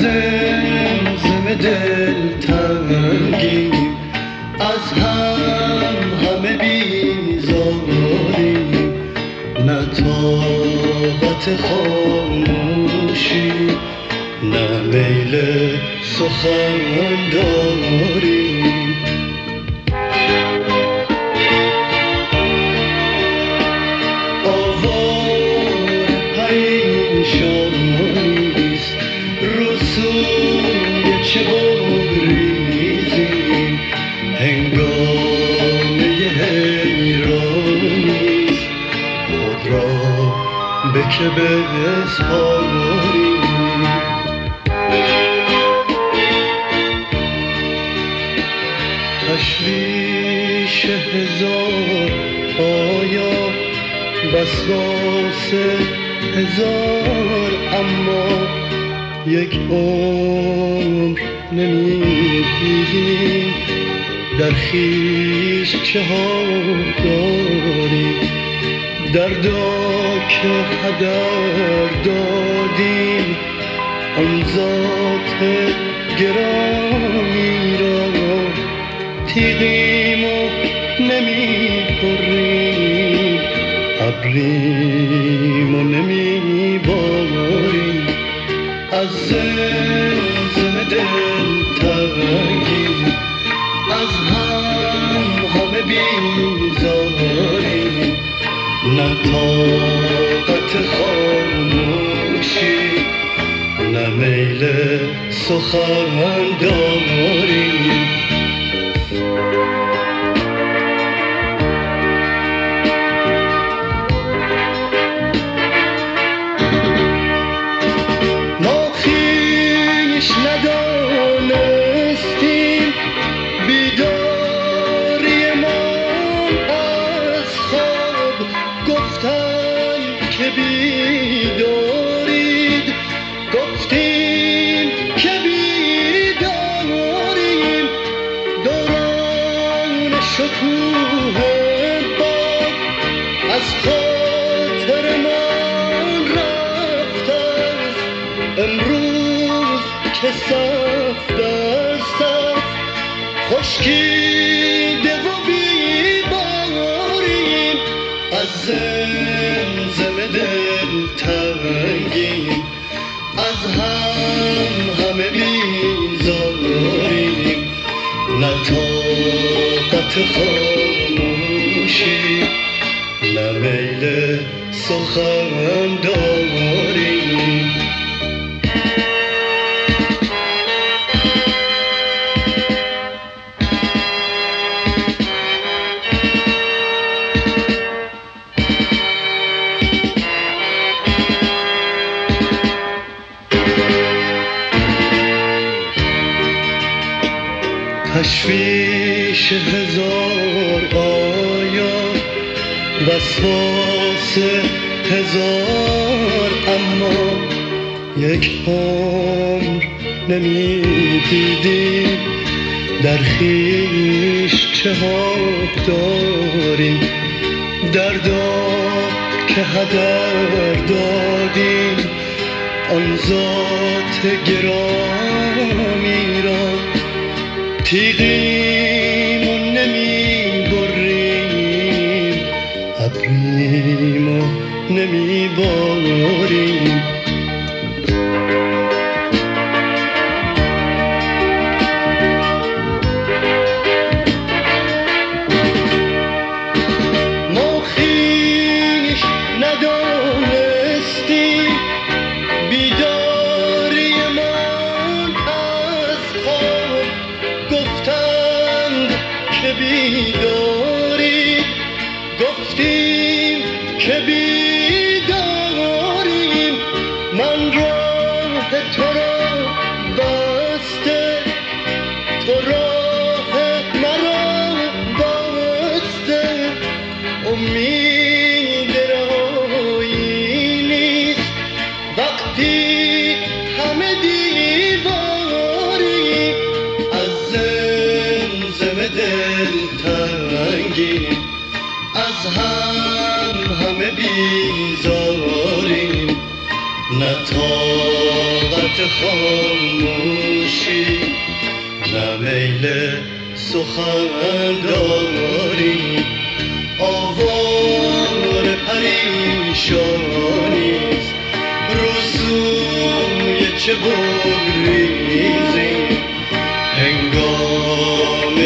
زمزم دل تنگیم، از همه بیزاریم، نه طاقت خاموشی نه میل سخن داریم. آوار پریشانیست، رو سوی چه بگریزیم، هنگامه حیرانیست، خود را به که بسپاریم. تشویش هزار آیا وسواس هزار، اما یک عمر نمیدیدیم، در خویش چه ها داریم، دردا که هدر دادیم، آن ذات گرامی را تیغیم و نمی بریم، ابریم و نمی باریم. از زمزم دل تنگیم، از همه بیزاریم، نه طاقت خاموشی نه میل سخن داریم. ما خویش ندانستیم، بیداری ما از خواب، گفتن که بیدارید، گفتیم که بیداریم، دوران شکوه باد از خاطر ما رفت است، امروز که صف در صف خشکیده و بیباریم. از زمزم دل تنگیم، از همه بیزاریم، نه طاقت خاموشی نه میل سخن داریم. تشویش هزار آیا وسواس هزار، اما یک عمر نمیدیدیم، در خویش چه ها داریم، دردا که هدر دادیم، آن ذات گرامی را تیغیم و نمی بریم، ابریم و نمی باریم. ما خویش ندانستیم، بیداری من از خواب، گفتند که بیداری، گفتیم که بیداریم، من راه تو را بسته، تو راه مرا بسته، امید رایی نیست وقتی همه دیواریم. از زمزم دل تنگیم، از همه بیزاریم، نه طاقت خاموشی، نه میل سخن داری، آوار پریشانیست. روزوی چه بگریزی، هنگامه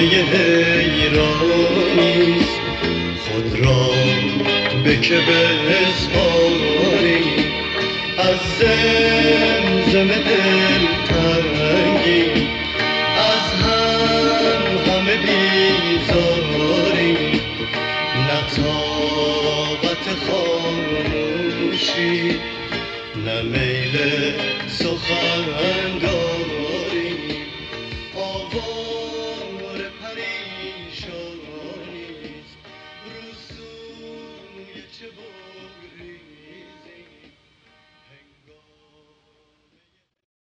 حیرانیست. خود را به که بسپاری، از زمزم دلتنگی، از همه بیزاری، نه طاقت خاموشی، نه میل سخن داری.